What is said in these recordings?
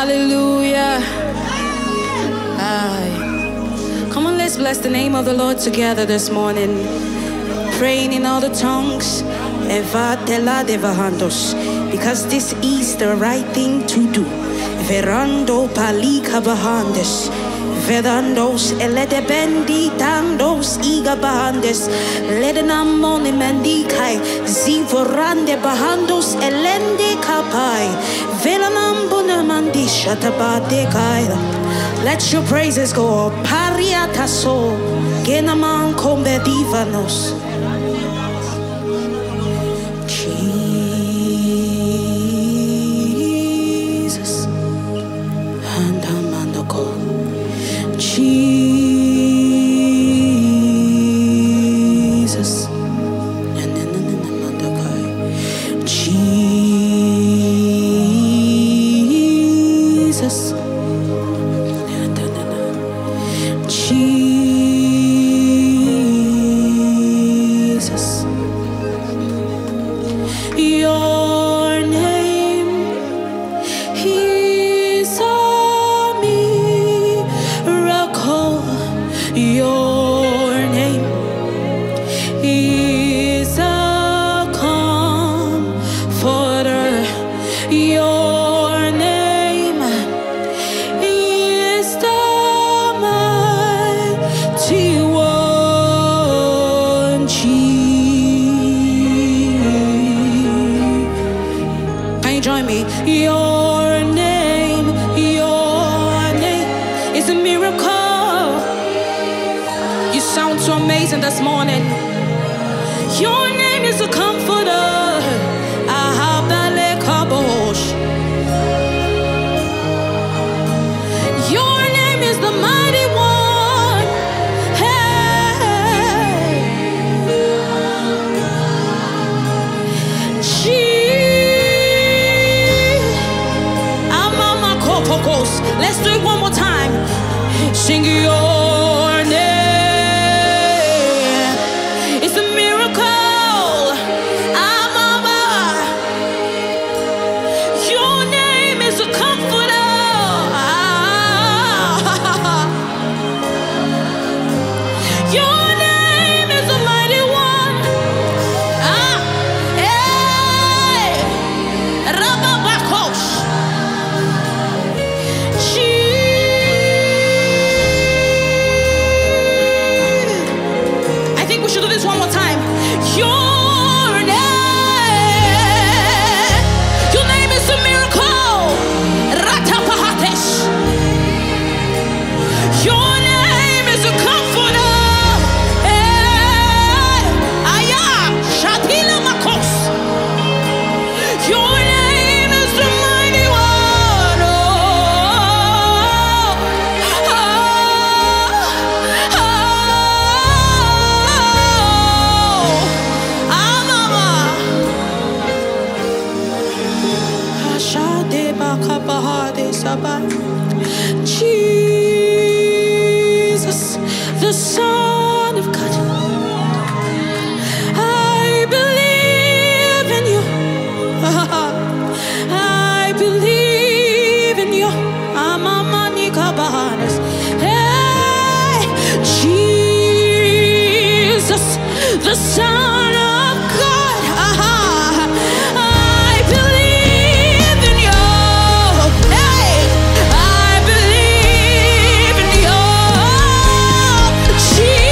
Hallelujah. Aye. Come on, let's bless the name of the Lord together this morning. Praying in all the tongues. Because this is the right thing to do. Verando palika bahandes. Vedandos elede bendi tandos iga bahandes. Ledenamoni mendikai. Zivorande bahandos elende kapai. Velanambuna mandisha tabadekai. Let your praises go. Pariataso. Genaman kombe divanos. Jesus. Jesus. Jesus. Your name is a miracle. Your name is a comforter. Your name is the mighty one. Can you join me? Your name is a miracle. You sound so amazing this morning. Your name is a comforter. Ahabale kabosh. Your name is the mighty one. Hey. Amama kopokos. Let's do it one more time. Sing your name. It's a miracle. Amama. Your name is a comforter. Your name is a mighty one. Hey. Rababakosh. I think we should do this one more time. Your name is a miracle. Ratapahatesh. Your name is a comforter. Aya Shatila Makos. Your name is the mighty one. Amama. Ashade bakapahade sabai. Jesus, the Son of God. I believe in you. I believe in you. Amamani kabahanes. Hey, Jesus, the Son of God. I believe in you. Hey, I believe in you. Jesus.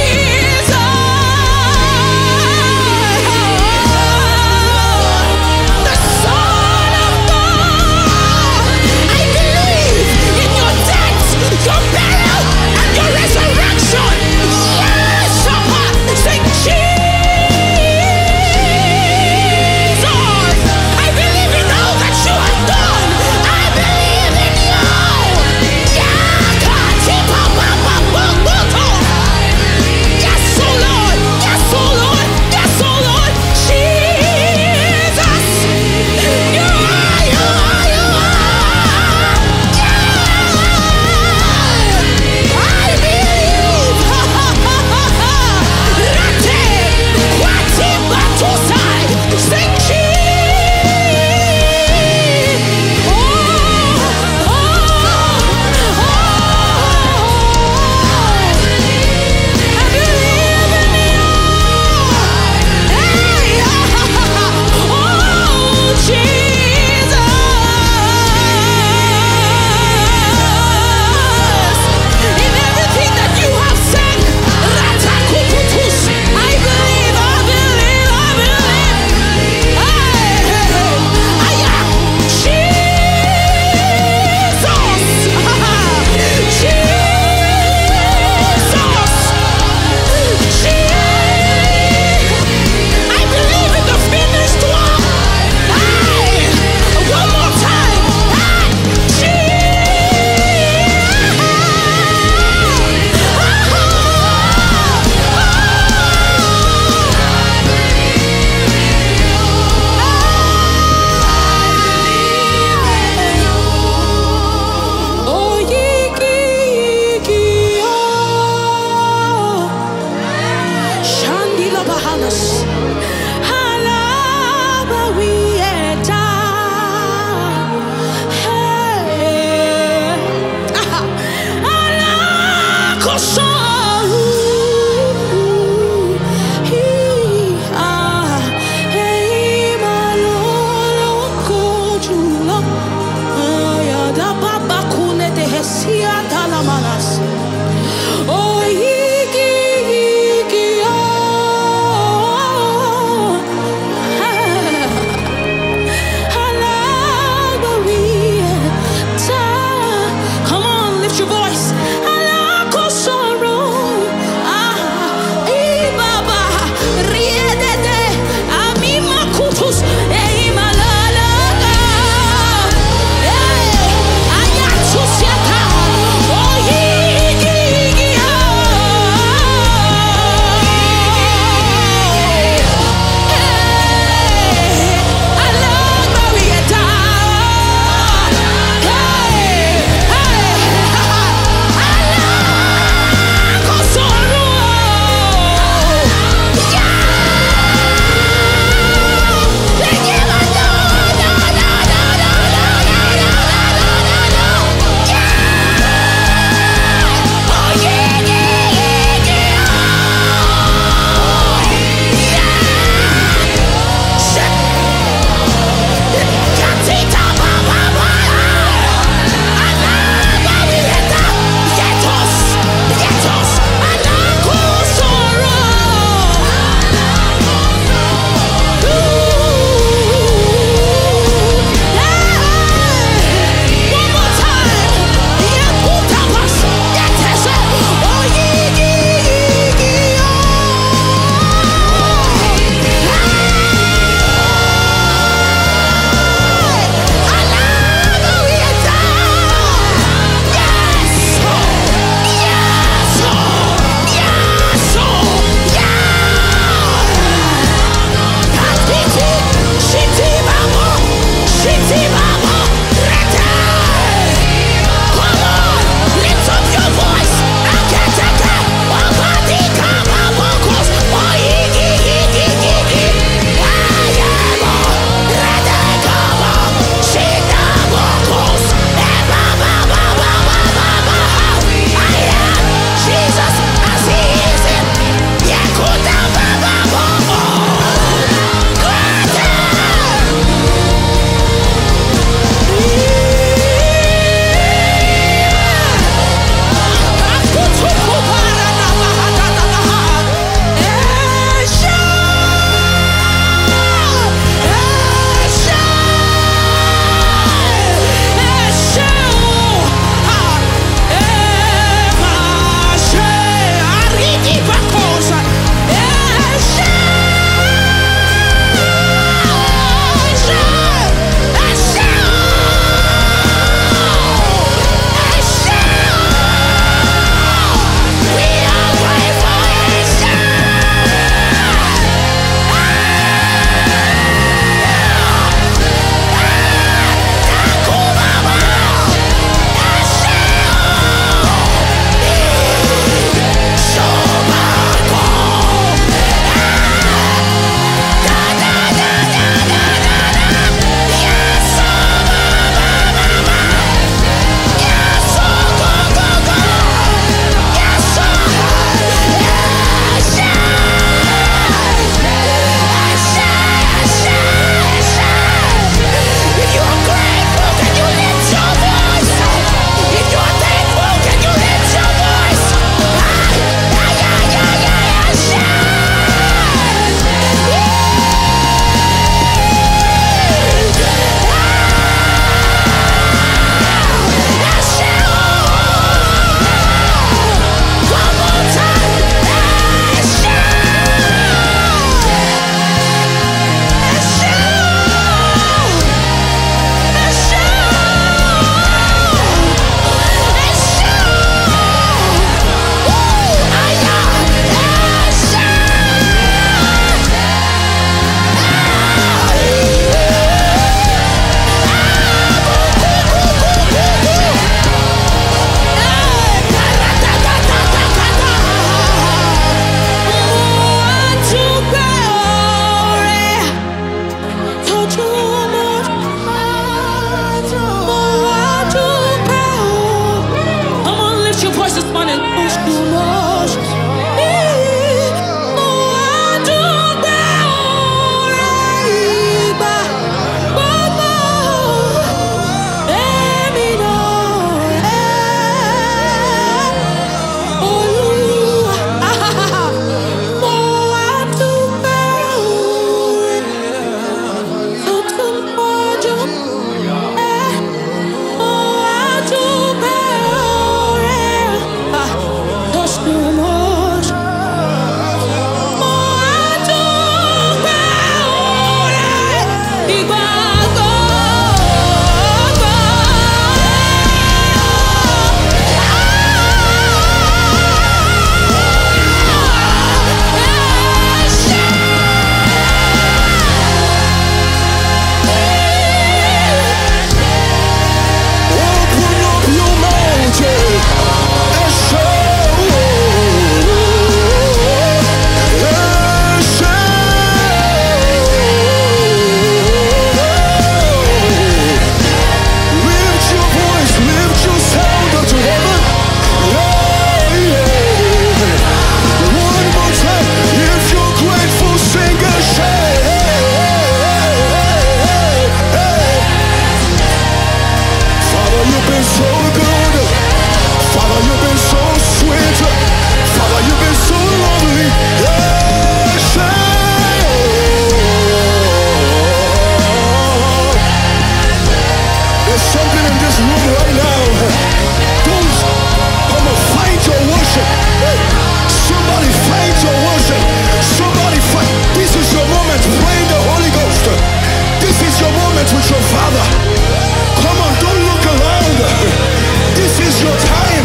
moving in this room right now. Don't come on, find your worship. Hey, somebody find your worship. Somebody find. This is your moment. Pray in the Holy Ghost. This is your moment with your Father. Come on, don't look around. This is your time.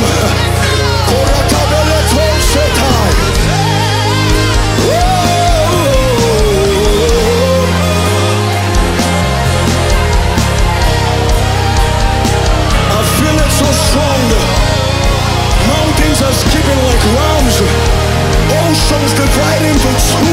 I feel it so strong. Mountains are skipping like rams. Oceans divide into two.